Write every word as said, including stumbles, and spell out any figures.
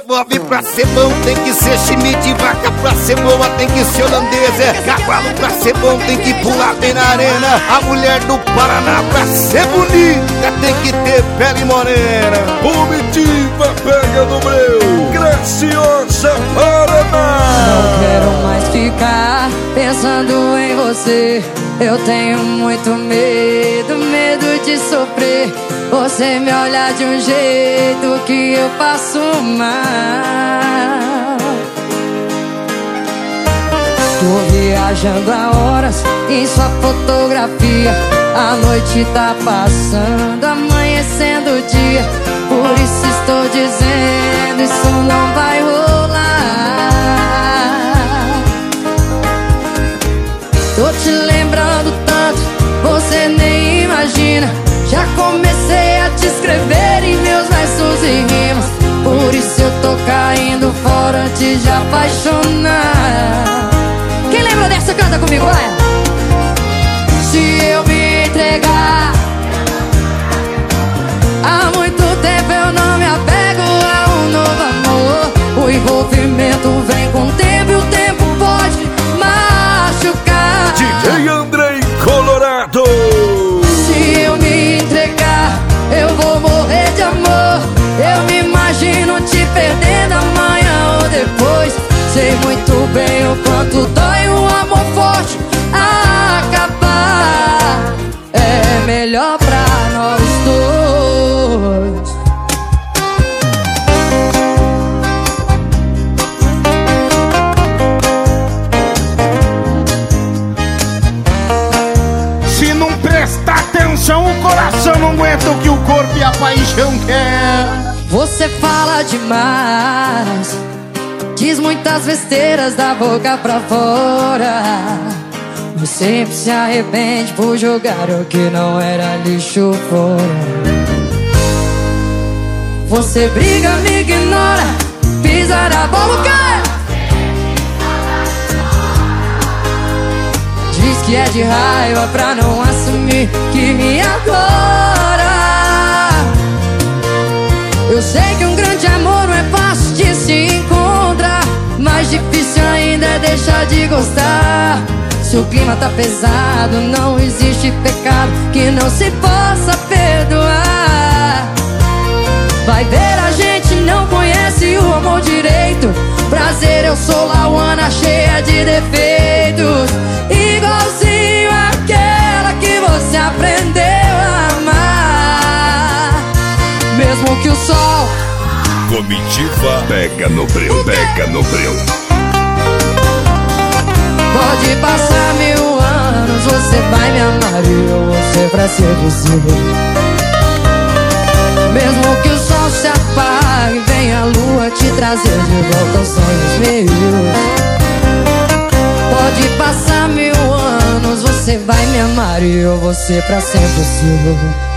devolve pra ser bom, tem que ser Schmidt. Vaca pra ser boa, tem que ser holandesa. É cavalo pra ser bom, tem que pular bem na arena. A mulher do Paraná pra ser bonita tem que ter pele morena. Comitiva pega no breu, Graciosa Paraná. Não quero mais ficar pensando em você. Eu tenho muito medo, medo de sofrer. Você me olha de um jeito que eu passo mal. Tô viajando há horas em sua fotografia. A noite tá passando, amanhecendo o dia. Por isso estou dizendo, isso não vai rolar. Tô te lembrando tanto, você nem imagina. Já comecei a te escrever em meus versos e rimas. Por isso eu tô caindo fora antes de apaixonar. Quem lembra dessa, canta comigo, vai! Se eu me entregar, há muito tempo eu não me apego a um novo amor. O envolvimento vem com o tempo e o tempo pode machucar. D J Andrei Colorado. Se eu me entregar, eu vou morrer de amor. Eu me imagino te perdendo amanhã ou depois. Sei muito bem o quanto dói um amor forte acabar. É melhor pra nós dois. Se não prestar atenção, o coração não aguenta o que o corpo e a paixão quer. Você fala demais, diz muitas besteiras da boca pra fora, mas sempre se arrepende por jogar o que não era lixo fora. Você briga, me ignora, pisa na bola, cai. Diz que é de raiva pra não assumir que me adora. Eu sei que um grande amor não é fácil de se encontrar, mais difícil ainda é deixar de gostar. Se o clima tá pesado, não existe pecado que não se possa perdoar. Vai ver, a gente não conhece o amor direito. Prazer, eu sou Lauana, cheia de defeitos, igualzinho àquela que você aprendeu a amar. Mesmo que o sol Comitiva pega no breu, pega no breu. pode passar mil anos, você vai me amar e eu vou ser pra ser você. Mesmo que o sol se apague, vem a lua te trazer de volta aos sonhos meus. Pode passar mil anos, você vai me amar e eu vou ser pra sempre seu.